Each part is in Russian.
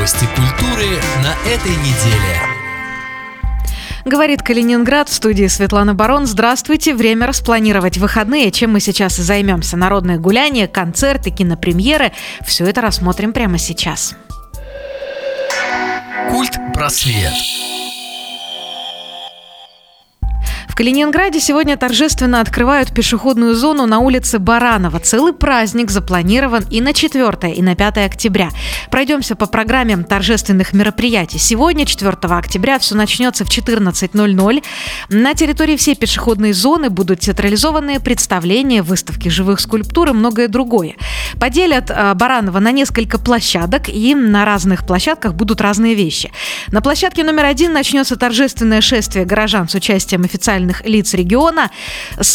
Новости культуры на этой неделе. Говорит Калининград, в студии Светлана Барон. Здравствуйте. Время распланировать выходные. Чем мы сейчас и займемся. Народные гуляния, концерты, кинопремьеры. Все это рассмотрим прямо сейчас. Культ-просвет. В Калининграде сегодня торжественно открывают пешеходную зону на улице Баранова. Целый праздник запланирован и на 4 и на 5 октября. Пройдемся по программе торжественных мероприятий. Сегодня, 4 октября, все начнется в 14:00. На территории всей пешеходной зоны будут театрализованные представления, выставки живых скульптур и многое другое. Поделят Баранова на несколько площадок, и на разных площадках будут разные вещи. На площадке номер 1 начнется торжественное шествие горожан с участием официальных лиц региона. С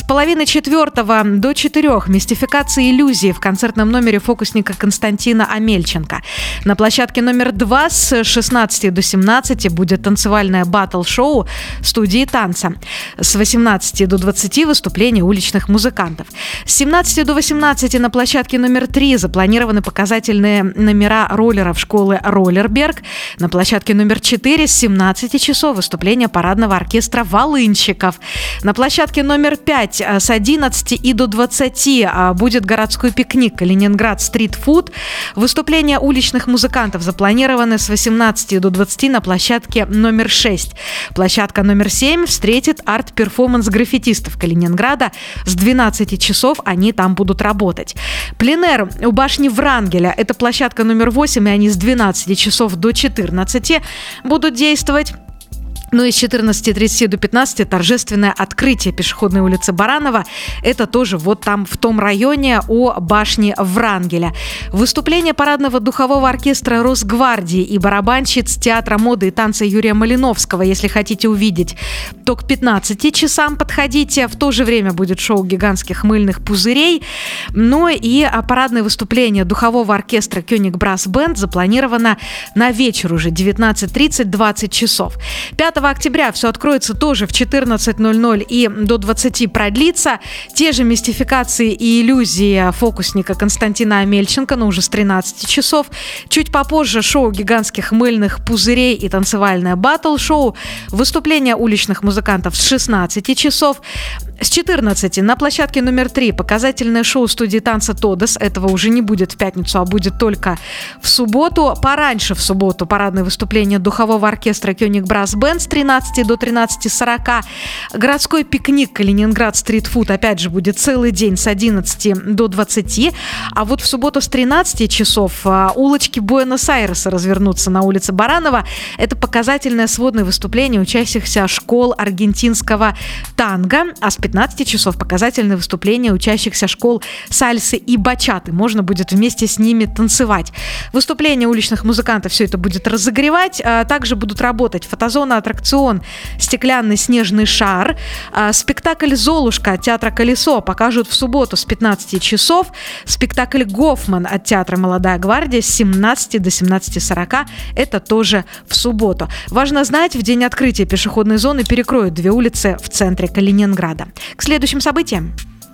3:30 до 4 мистификация иллюзии в концертном номере фокусника Константина Амельченко. На площадке номер 2 с 16 до 17 будет танцевальное батл-шоу студии танца. С 18 до 20 выступления уличных музыкантов. С 17 до 18 на площадке номер 3 запланированы показательные номера роллеров школы «Роллерберг». На площадке номер 4 с 17 часов выступление парадного оркестра «Волынщиков». На площадке номер 5 с 11 и до 20 будет городской пикник «Калининград стрит-фуд». Выступления уличных музыкантов запланированы с 18 до 20 на площадке номер 6. Площадка номер 7 встретит арт-перформанс граффитистов Калининграда. С 12 часов они там будут работать. Пленэр у башни Врангеля – это площадка номер 8, и они с 12 часов до 14 будут действовать. Ну и с 14:30 до 15 торжественное открытие пешеходной улицы Баранова. Это тоже вот там, в том районе у башни Врангеля. Выступление парадного духового оркестра Росгвардии и барабанщиц театра моды и танца Юрия Малиновского. Если хотите увидеть, то к 15 часам подходите. В то же время будет шоу гигантских мыльных пузырей. Ну и парадное выступление духового оркестра Кёник Брас Бенд запланировано на вечер уже 19:30-20 часов. 5 октября все откроется тоже в 14:00 и до 20 продлится. Те же мистификации и иллюзии фокусника Константина Амельченко, но уже с 13 часов. Чуть попозже шоу гигантских мыльных пузырей и танцевальное батл-шоу. Выступление уличных музыкантов с 16 часов. С 14 на площадке номер 3 показательное шоу студии танца «Тодос». Этого уже не будет в пятницу, а будет только в субботу. Пораньше в субботу парадное выступление духового оркестра «Кёник Брас Бенд» с 13 до 13:40. Городской пикник «Калининград стрит-фуд» опять же будет целый день с 11 до 20. А вот в субботу с 13 часов улочки Буэнос-Айреса развернутся на улице Баранова. Это показательное сводное выступление учащихся школ аргентинского танго. А с 15 часов показательное выступление учащихся школ сальсы и бачаты. Можно будет вместе с ними танцевать. Выступление уличных музыкантов все это будет разогревать. Также будут работать фотозона, аттракцион «Стеклянный снежный шар». Спектакль «Золушка» от театра «Колесо» покажут в субботу с 15 часов. Спектакль «Гофман» от театра «Молодая гвардия» с 17 до 17:40. Это тоже в субботу. Важно знать, в день открытия пешеходной зоны перекроют 2 улицы в центре Калининграда. К следующим событиям.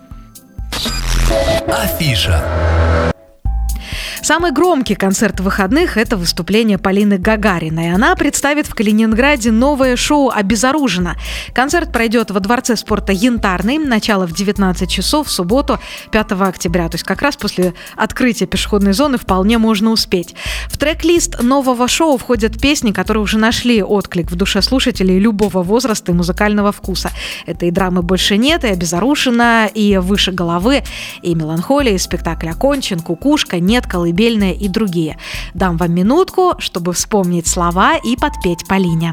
Афиша. Самый громкий концерт выходных – это выступление Полины Гагариной. Она представит в Калининграде новое шоу «Обезоружена». Концерт пройдет во Дворце спорта «Янтарный». Начало в 19 часов в субботу, 5 октября. То есть как раз после открытия пешеходной зоны вполне можно успеть. В трек-лист нового шоу входят песни, которые уже нашли отклик в душе слушателей любого возраста и музыкального вкуса. Это и «Драмы больше нет», и «Обезоружена», и «Выше головы», и «Меланхолия», и спектакль «Окончен», «Кукушка», «Нет», «Колыбельная» и другие. Дам вам минутку, чтобы вспомнить слова и подпеть Полине.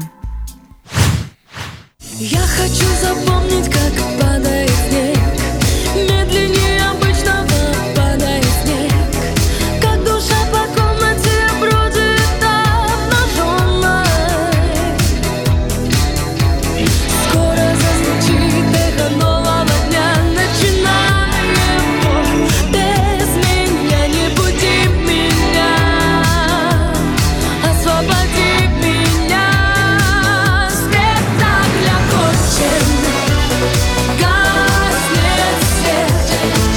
Я хочу запомнить, как падает снег, медленнее обычного падает снег, как душа по комнате бродит обнаженной. Скоро зазвучит эхо нового дня, начинаем бой. Без меня не буди меня, освободи меня. Спектакль окончен, гаснет свет.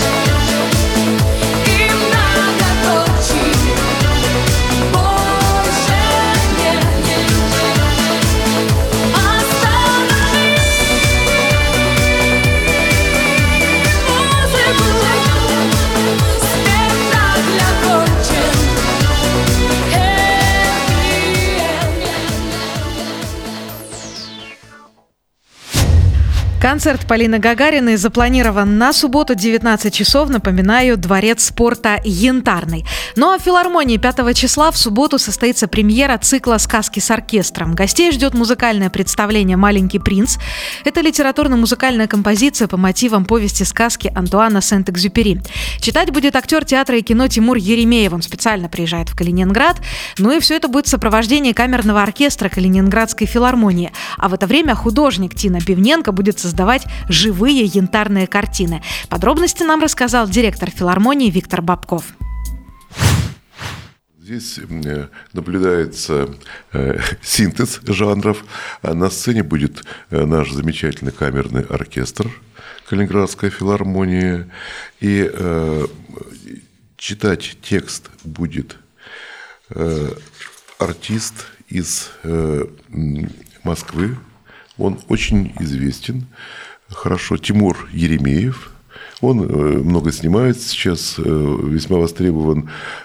Концерт Полины Гагариной запланирован на субботу 19 часов. Напоминаю, Дворец спорта «Янтарный». Ну а в филармонии 5 числа в субботу состоится премьера цикла «Сказки с оркестром». Гостей ждет музыкальное представление «Маленький принц». Это литературно-музыкальная композиция по мотивам повести сказки Антуана Сент-Экзюпери. Читать будет актер театра и кино Тимур Еремеев. Он специально приезжает в Калининград. Ну и все это будет в сопровождении камерного оркестра Калининградской филармонии. А в это время художник Тина Пивненко будет создавать живые янтарные картины. Подробности нам рассказал директор филармонии Виктор Бабков. Здесь наблюдается синтез жанров. На сцене будет наш замечательный камерный оркестр Калининградской филармонии. И читать текст будет артист из Москвы. Он очень известен, хорошо, Тимур Еремеев. Он много снимает сейчас, весьма востребован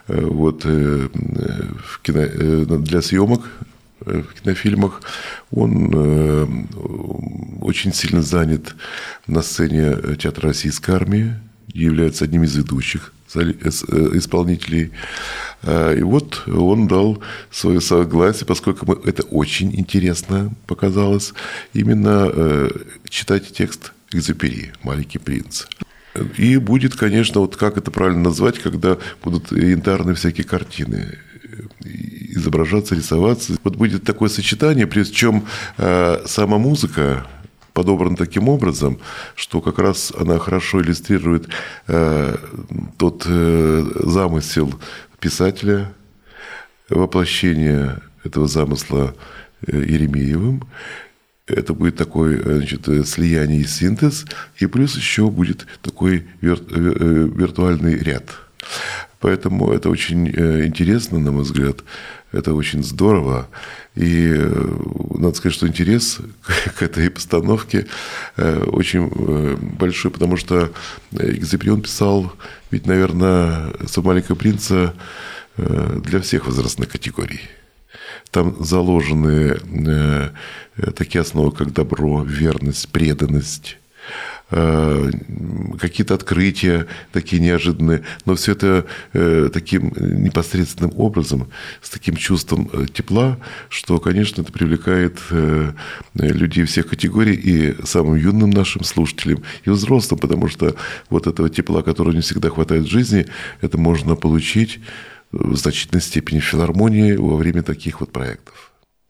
для съемок в кинофильмах. Он очень сильно занят на сцене театра Российской армии, является одним из ведущих исполнителей. И вот он дал свое согласие, поскольку это очень интересно показалось, именно читать текст Экзюпери «Маленький принц». И будет, конечно, вот как это правильно назвать, когда будут янтарные всякие картины изображаться, рисоваться. Вот будет такое сочетание, причем сама музыка подобрана таким образом, что как раз она хорошо иллюстрирует тот замысел писателя, воплощение этого замысла Еремеевым. Это будет такой, слияние и синтез, и плюс еще будет такой виртуальный ряд. Поэтому это очень интересно, на мой взгляд, это очень здорово. И надо сказать, что интерес к этой постановке очень большой, потому что Экзюпери он писал, ведь, наверное, «Маленького принца» для всех возрастных категорий. Там заложены такие основы, как добро, верность, преданность, какие-то открытия такие неожиданные, но все это таким непосредственным образом, с таким чувством тепла, что, конечно, это привлекает людей всех категорий, и самым юным нашим слушателям, и взрослым, потому что вот этого тепла, которого не всегда хватает в жизни, это можно получить в значительной степени в филармонии во время таких вот проектов.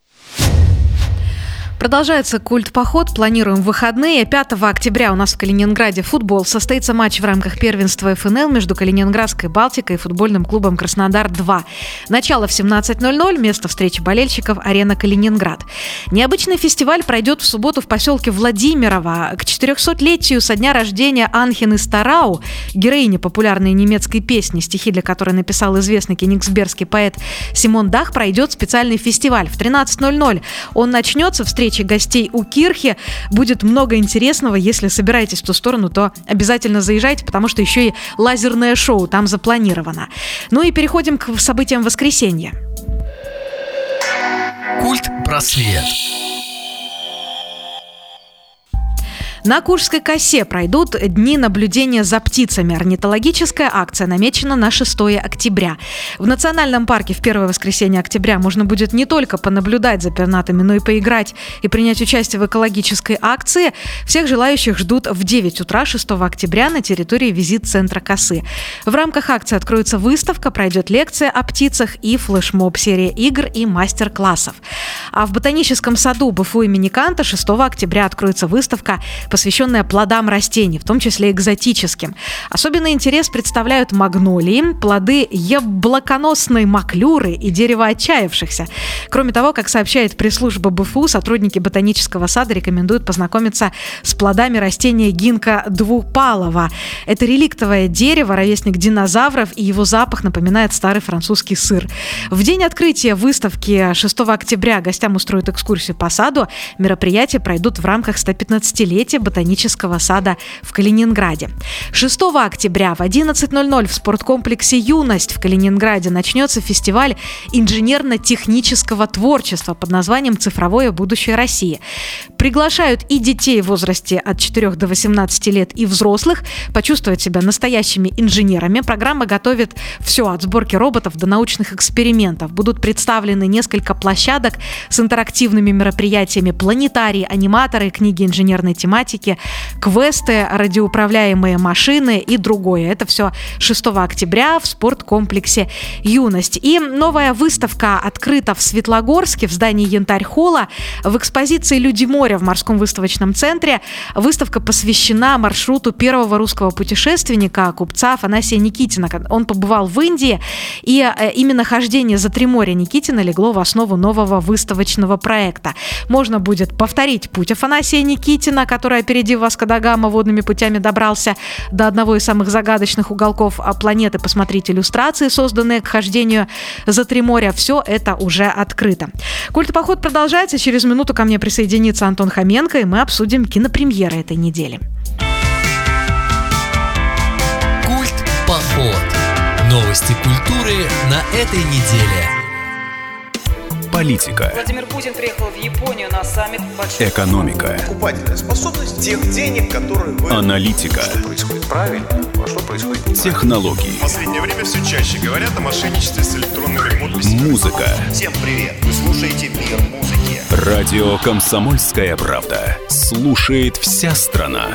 Продолжается культ-поход, планируем выходные. 5 октября у нас в Калининграде футбол. Состоится матч в рамках первенства ФНЛ между Калининградской «Балтикой» и футбольным клубом «Краснодар-2». Начало в 17:00, место встречи болельщиков «Арена Калининград». Необычный фестиваль пройдет в субботу в поселке Владимирово. К 400-летию со дня рождения Анхены Старау, героини популярной немецкой песни, стихи для которой написал известный кенигсбергский поэт Симон Дах, пройдет специальный фестиваль. В 13:00 он начнется. Встречи гостей у Кирхи. Будет много интересного. Если собираетесь в ту сторону, то обязательно заезжайте, потому что еще и лазерное шоу там запланировано. Ну и переходим к событиям воскресенья. Культ-просвет. На Куршской косе пройдут дни наблюдения за птицами. Орнитологическая акция намечена на 6 октября. В национальном парке в первое воскресенье октября можно будет не только понаблюдать за пернатыми, но и поиграть и принять участие в экологической акции. Всех желающих ждут в 9 утра 6 октября на территории визит-центра косы. В рамках акции откроется выставка, пройдет лекция о птицах и флешмоб, серия игр и мастер-классов. А в ботаническом саду БФУ имени Канта 6 октября откроется выставка, посвященная плодам растений, в том числе экзотическим. Особенный интерес представляют магнолии, плоды яблоконосной маклюры и дерево отчаявшихся. Кроме того, как сообщает пресс-служба БФУ, сотрудники ботанического сада рекомендуют познакомиться с плодами растения гинка двупалого. Это реликтовое дерево, ровесник динозавров, и его запах напоминает старый французский сыр. В день открытия выставки 6 октября гостям устроят экскурсию по саду. Мероприятия пройдут в рамках 115-летия ботанического сада в Калининграде. 6 октября в 11:00 в спорткомплексе «Юность» в Калининграде начнется фестиваль инженерно-технического творчества под названием «Цифровое будущее России». Приглашают и детей в возрасте от 4 до 18 лет, и взрослых почувствовать себя настоящими инженерами. Программа готовит все от сборки роботов до научных экспериментов. Будут представлены несколько площадок с интерактивными мероприятиями: планетарии, аниматоры, книги инженерной тематики, квесты, радиоуправляемые машины и другое. Это все 6 октября в спорткомплексе «Юность». И новая выставка открыта в Светлогорске в здании Янтарь-холла в экспозиции «Люди моря» в морском выставочном центре. Выставка посвящена маршруту первого русского путешественника, купца Афанасия Никитина. Он побывал в Индии, и именно хождение за 3 моря Никитина легло в основу нового выставочного проекта. Можно будет повторить путь Афанасия Никитина, который, опередив Васко да Гама, водными путями добрался до одного из самых загадочных уголков планеты. Посмотреть иллюстрации, созданные к хождению за 3 моря. Все это уже открыто. Культпоход продолжается. Через минуту ко мне присоединится Антон Хоменко, и мы обсудим кинопремьеры этой недели. Культпоход. Новости культуры на этой неделе. Политика. Владимир Путин приехал в Японию на саммит больших... Экономика. Покупательная способность тех денег, которые вы... Аналитика. Что происходит правильно, а что происходит неправильно. Технологии. В последнее время все чаще говорят о мошенничестве с электронными подписями. Музыка. Всем привет! Вы слушаете «Мир музыки». Радио «Комсомольская правда». Слушает вся страна.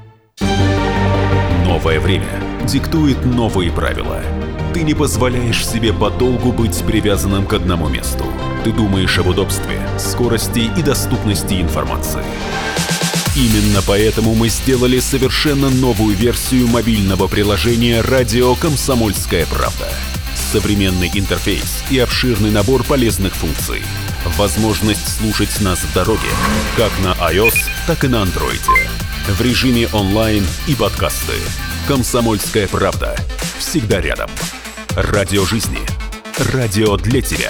Новое время диктует новые правила. Ты не позволяешь себе подолгу быть привязанным к одному месту. Ты думаешь об удобстве, скорости и доступности информации. Именно поэтому мы сделали совершенно новую версию мобильного приложения «Радио Комсомольская правда». Современный интерфейс и обширный набор полезных функций. Возможность слушать нас в дороге, как на iOS, так и на Android. В режиме онлайн и подкасты. «Комсомольская правда». Всегда рядом. Радио жизни. Радио для тебя.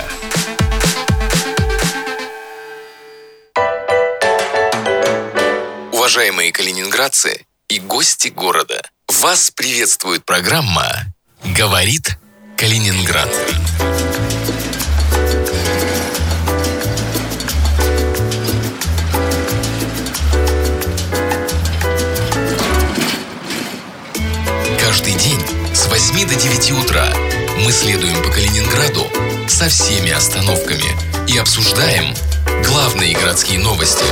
Уважаемые калининградцы и гости города, вас приветствует программа «Говорит Калининград». Каждый день с 8 до 9 утра мы следуем по Калининграду со всеми остановками и обсуждаем главные городские новости.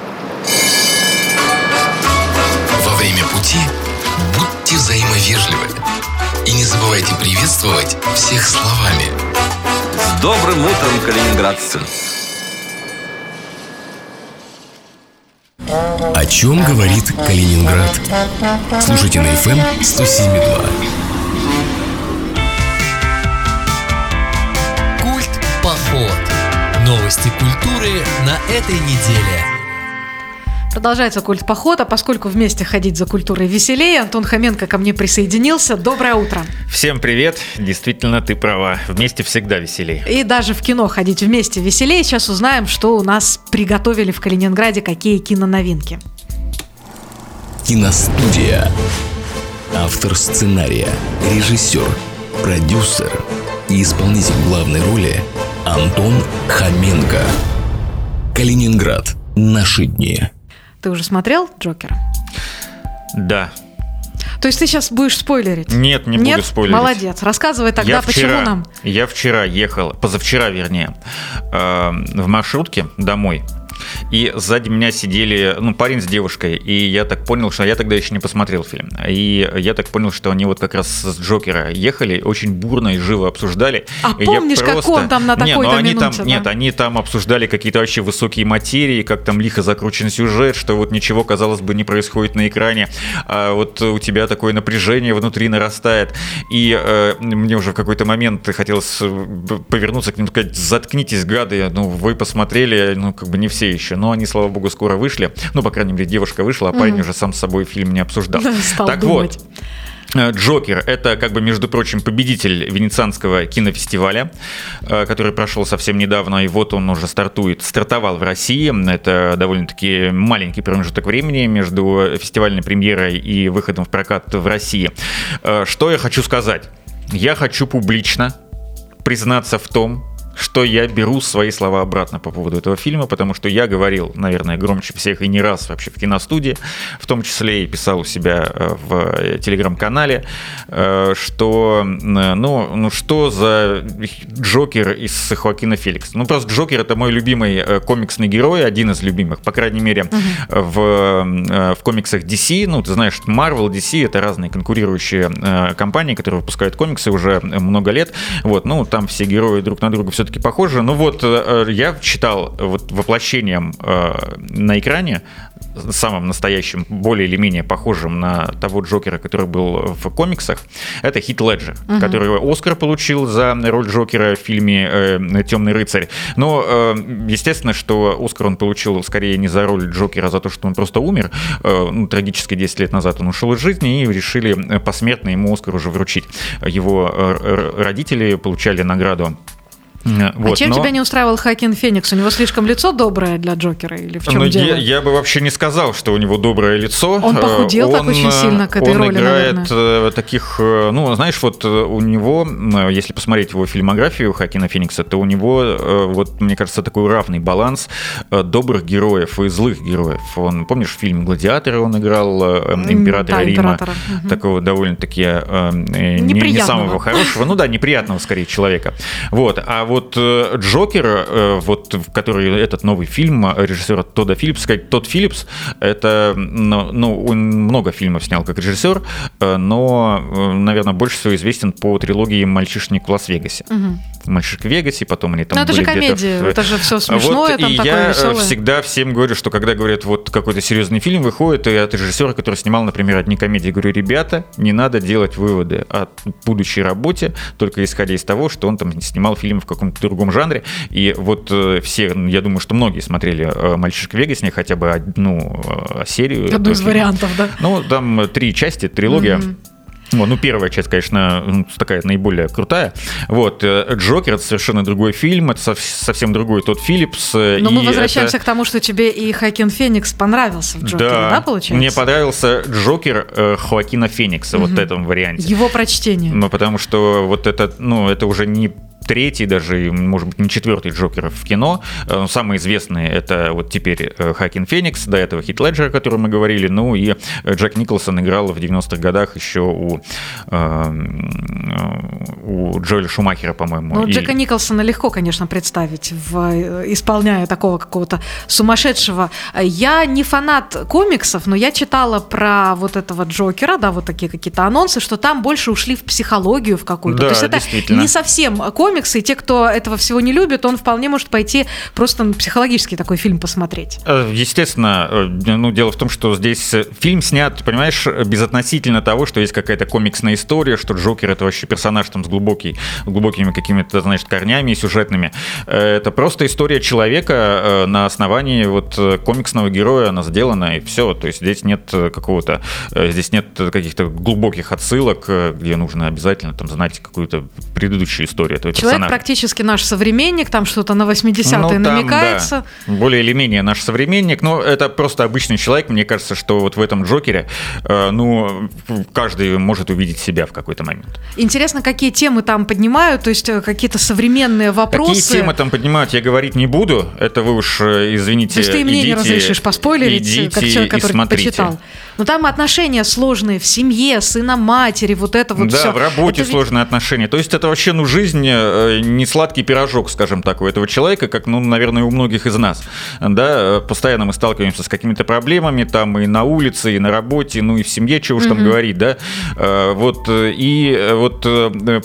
Во время пути будьте взаимовежливы и не забывайте приветствовать всех словами. С добрым утром, калининградцы! О чем говорит Калининград? Слушайте на FM 107.2. Культпоход. Новости культуры на этой неделе. Продолжается культпоход, а поскольку вместе ходить за культурой веселее, Антон Хоменко ко мне присоединился. Доброе утро. Всем привет. Действительно, ты права. Вместе всегда веселее. И даже в кино ходить вместе веселее. Сейчас узнаем, что у нас приготовили в Калининграде, какие киноновинки. Киностудия. Автор сценария, режиссер, продюсер и исполнитель главной роли Антон Хоменко. Калининград. Наши дни. Ты уже смотрел «Джокера»? Да. То есть ты сейчас будешь спойлерить? Нет, не буду спойлерить. Молодец. Рассказывай тогда, почему нам... Я вчера ехал, позавчера вернее, в маршрутке домой. И сзади меня сидели, парень с девушкой. И я так понял, что я тогда еще не посмотрел фильм. И я так понял, что они вот как раз с Джокера ехали, очень бурно и живо обсуждали. А и помнишь, как он там на такой-то минуте? Да? Нет, они там обсуждали какие-то вообще высокие материи, как там лихо закручен сюжет, что вот ничего, казалось бы, не происходит на экране. А вот у тебя такое напряжение внутри нарастает. И мне уже в какой-то момент хотелось повернуться к ним и сказать: заткнитесь, гады, вы посмотрели, как бы не все еще. Но они, слава богу, скоро вышли. По крайней мере, девушка вышла, а парень уже сам с собой фильм не обсуждал. Стал так думать. Вот. Джокер — это, как бы, между прочим, победитель Венецианского кинофестиваля, который прошел совсем недавно, и вот он уже стартовал в России. Это довольно-таки маленький промежуток времени между фестивальной премьерой и выходом в прокат в России. Что я хочу сказать? Я хочу публично признаться в том, что я беру свои слова обратно по поводу этого фильма, потому что я говорил, наверное, громче всех и не раз вообще в киностудии, в том числе и писал у себя в телеграм-канале, что, что за Джокер из Хоакина Феникса. Просто Джокер — это мой любимый комиксный герой, один из любимых, по крайней мере, в комиксах DC. Ты знаешь, Marvel, DC — это разные конкурирующие компании, которые выпускают комиксы уже много лет. Там все герои друг на друга все-таки похожи. Я читал воплощением на экране, самым настоящим, более или менее похожим на того Джокера, который был в комиксах, это Хит Леджер, который Оскар получил за роль Джокера в фильме «Темный рыцарь». Но, естественно, что Оскар он получил скорее не за роль Джокера, а за то, что он просто умер. Трагически 10 лет назад он ушел из жизни, и решили посмертно ему Оскар уже вручить. Его родители получали награду. Чем тебя не устраивал Хоакин Феникс? У него слишком лицо доброе для Джокера или в чем дело? Я бы вообще не сказал, что у него доброе лицо. Он похудел так очень сильно к этой роли, наверное. Он наверное. играет таких... у него, если посмотреть его фильмографию Хоакина Феникса, то у него, мне кажется, такой равный баланс добрых героев и злых героев. Помнишь, фильм «Гладиаторы» он играл, императора Рима, такого довольно-таки не самого хорошего, неприятного скорее человека. А Джокер, который этот новый фильм режиссера Тодда Филлипса, Тодд Филлипс, это, он много фильмов снял как режиссер, но, наверное, больше всего известен по трилогии «Мальчишник в Лас-Вегасе». «Мальчишник в Вегасе», потом они там это были же комедия, это же все смешное, там такое веселое. Я всегда всем говорю, что когда говорят, какой-то серьезный фильм выходит, и от режиссера, который снимал, например, одни комедии, говорю, ребята, не надо делать выводы о будущей работе, только исходя из того, что он там снимал фильм в каком-то другом жанре. И все, я думаю, что многие смотрели «Мальчишник в Вегасе», хотя бы одну серию. Одну из вариантов, да? Там 3 части, трилогия. Первая часть, конечно, такая наиболее крутая. «Джокер» — это совершенно другой фильм, это совсем другой Тодд Филлипс. Но мы возвращаемся к тому, что тебе и Хоакин Феникс понравился в «Джокере», да, получается? Мне понравился «Джокер» Хоакина Феникса в этом варианте. Его прочтение. Потому что это уже не третий, даже, может быть, не четвертый Джокер в кино. Самые известные — это теперь Хоакин Феникс, до этого Хит Леджер, о котором мы говорили, и Джек Николсон играл в 90-х годах еще у Джоэля Шумахера, по-моему. Джека Николсона легко, конечно, представить, исполняя такого какого-то сумасшедшего. Я не фанат комиксов, но я читала про этого Джокера, такие какие-то анонсы, что там больше ушли в психологию в какую-то. Да, то есть это не совсем комиксы, и те, кто этого всего не любит, он вполне может пойти просто психологический такой фильм посмотреть. Естественно, дело в том, что здесь фильм снят, понимаешь, безотносительно того, что есть какая-то комиксная история, что Джокер — это вообще персонаж там с глубокими какими-то, корнями сюжетными. Это просто история человека на основании комиксного героя, она сделана, и все. То есть здесь нет каких-то глубоких отсылок, где нужно обязательно знать какую-то предыдущую историю этого Человек персонажа. Практически наш современник, там что-то на 80-е намекается. Да. Более или менее наш современник, но это просто обычный человек. Мне кажется, что в этом Джокере, каждый может увидеть себя в какой-то момент. Интересно, какие темы там поднимают, то есть какие-то современные вопросы. Какие темы там поднимают, я говорить не буду. Это вы уж, извините, то есть ты и мне не разрешишь поспойлерить, как человек, который почитал. Но там отношения сложные в семье, сына-матери, это да, все. Да, в работе сложные отношения. То есть это вообще, жизнь не сладкий пирожок, скажем так, у этого человека, как, наверное, у многих из нас. Да, постоянно мы сталкиваемся с какими-то проблемами, там и на улице, и на работе, и в семье, чего уж там говорить, да. Просто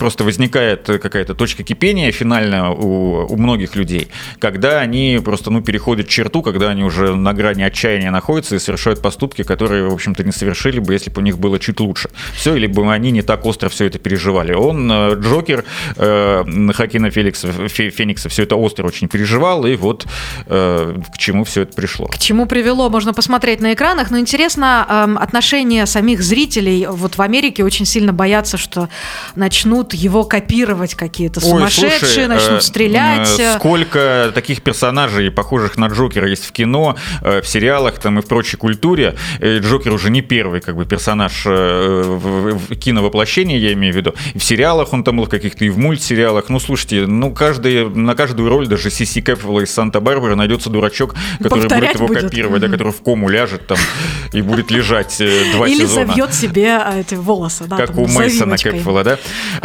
просто возникает какая-то точка кипения финальная у многих людей, когда они просто, переходят черту, когда они уже на грани отчаяния находятся и совершают поступки, которые, в общем-то, не совершили бы, если бы у них было чуть лучше. Все, или бы они не так остро все это переживали. Джокер Хоакина Феникса все это остро очень переживал, и вот к чему все это пришло. К чему привело, можно посмотреть на экранах, но интересно отношение самих зрителей. Вот в Америке очень сильно боятся, что начнут его копировать какие-то сумасшедшие, начнут стрелять. Сколько таких персонажей, похожих на Джокера, есть в кино, в сериалах там, и в прочей культуре. Джокер уже не первый персонаж в киновоплощении, я имею в виду. И в сериалах он там был, каких-то и в мультсериалах. Слушайте, на каждую роль, даже Сиси Кэпфелла из Санта-Барбары, найдется дурачок, который будет его копировать, который в кому ляжет там и будет лежать 2 сезона. Или завьет себе эти волосы. Да, как у Мейсона Кэпфелла, да?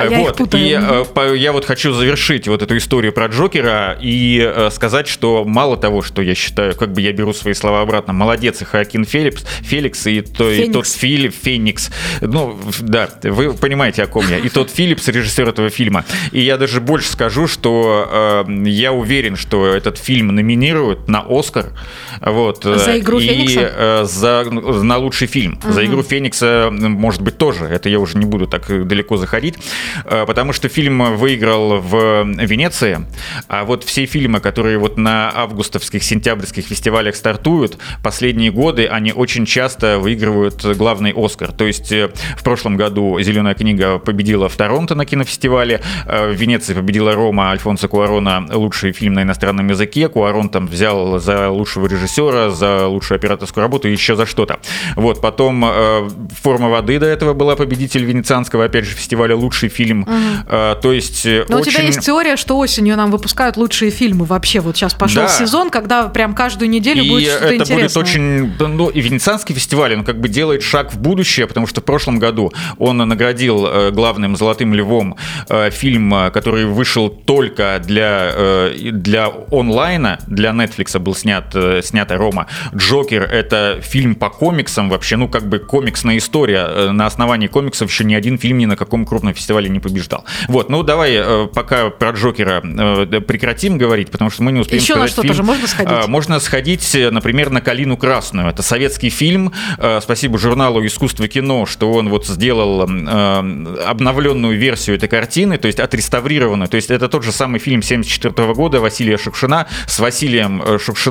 Я вот хочу завершить вот эту историю про Джокера и сказать, что мало того, что я считаю, я беру свои слова обратно, молодец и Хоакин Феликс, и тот Феникс. Да, вы понимаете, о ком я. И тот Филлипс, режиссер этого фильма. И я даже больше скажу, что я уверен, что этот фильм номинируют на «Оскар». За игру Феникса? На лучший фильм. За игру Феникса, может быть, тоже. Это я уже не буду так далеко заходить. Потому что фильм выиграл в Венеции. А вот все фильмы, которые на августовских, сентябрьских фестивалях стартуют, последние годы они очень часто выигрывают главный «Оскар». То есть в прошлом году «Зеленая книга» победила в Торонто на кинофестивале, в Венеции победила «Рома» Альфонсо Куарона, лучший фильм на иностранном языке. Куарон там взял за лучшего режиссера, за лучшую операторскую работу и еще за что-то. Потом «Форма воды» до этого была победитель венецианского, опять же, фестиваля «Лучший фильм». То есть но у тебя есть теория, что осенью нам выпускают лучшие фильмы вообще. Вот сейчас пошел сезон, когда прям каждую неделю будет что-то интересное. И это будет очень... и венецианский фестиваль, он делает шаг в будущее, потому что в прошлом году он наградил главным «Золотым львом» фильм, который вышел только для онлайна, для Netflix был снята «Рома». «Джокер» — это фильм по комиксам вообще, комиксная история. На основании комиксов еще ни один фильм ни на каком крупном фестивале не побеждал. Давай пока про Джокера прекратим говорить, потому что мы не успеем еще сказать фильм. Еще на что тоже можно сходить? Можно сходить, например, на «Калину красную». Это советский фильм. Спасибо журналу «Искусство кино», что он сделал обновленную версию этой картины, то есть отреставрированную. То есть это тот же самый фильм 1974 года Василия Шукшина с Василием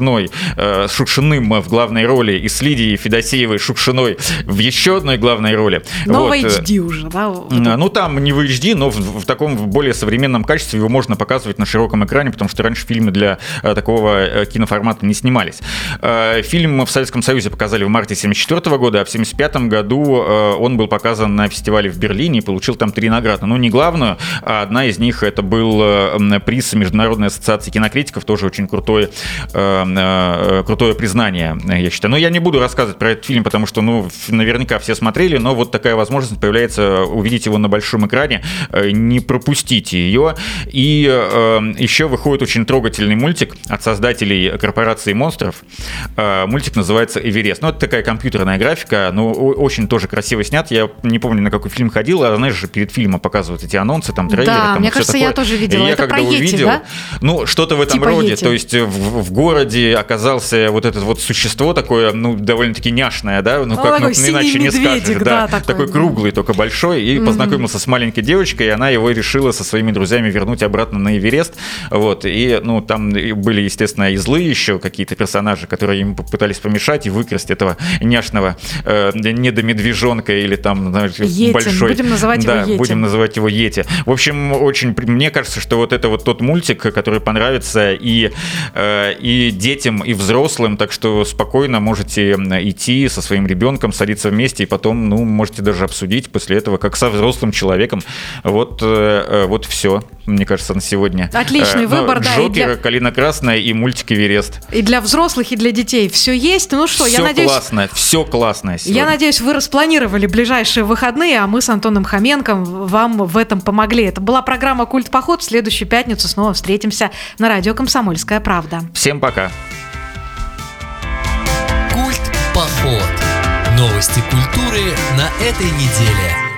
Шукшиным в главной роли и с Лидией Федосеевой Шукшиной в еще одной главной роли. Но в HD уже, да? Там не в HD, но в таком более современном качестве его можно показывать на широком экране, потому что раньше фильмы для такого киноформата не снимались. Фильм в Советском Союзе показали в марте 1974 года, а в 1975 году он был показан на фестивале в Берлине и получил там 3 награды. Не главную, а одна из них это был приз Международной ассоциации кинокритиков, тоже очень крутое признание, я считаю. Но я не буду рассказывать про этот фильм, потому что наверняка все смотрели, но вот такая возможность появляется увидеть его на большом экране, не пропустите ее. И еще выходит очень трогательный мультик от создателей корпорации монстров. Мультик называется «Эверест». Это такая компьютерная графика, очень тоже красиво снят. Я не помню, на какой фильм ходил, а знаешь же, перед фильмом показывают эти анонсы, там трейлеры. Да, мне кажется, такое. Я тоже видела. Это про Йети, да? Что-то в этом роде. Йети. То есть в городе оказался вот это существо такое, довольно-таки няшное, да? Иначе не скажешь. Да, такой круглый, только большой. И познакомился с маленькой девочкой, и она его решила со своими друзьями вернуть обратно на Эверест. И там были, естественно, и злые еще какие-то персонажи, которые им пытались помешать и выкрасть этого няшного недомедвежонка или там Йети. Большой... Будем называть его Йети. Будем называть его Йети. В общем, мне кажется, что это тот мультик, который понравится и детям, и взрослым, так что спокойно можете идти со своим ребенком, садиться вместе, и потом, можете даже обсудить после этого, как со взрослым человеком. Вот все, мне кажется, на сегодня. Отличный выбор, да. Джокер, «Калина красная» и мультик «Эверест». И для взрослых, и для детей все есть. Я надеюсь... Все классно сегодня. Я надеюсь, вы распланировали ближайшие выходные, а мы с Антоном Хоменком вам в этом помогли. Это была программа «Культ Поход». В следующую пятницу снова встретимся на радио «Комсомольская правда». Всем пока. Культ Поход. Новости культуры на этой неделе.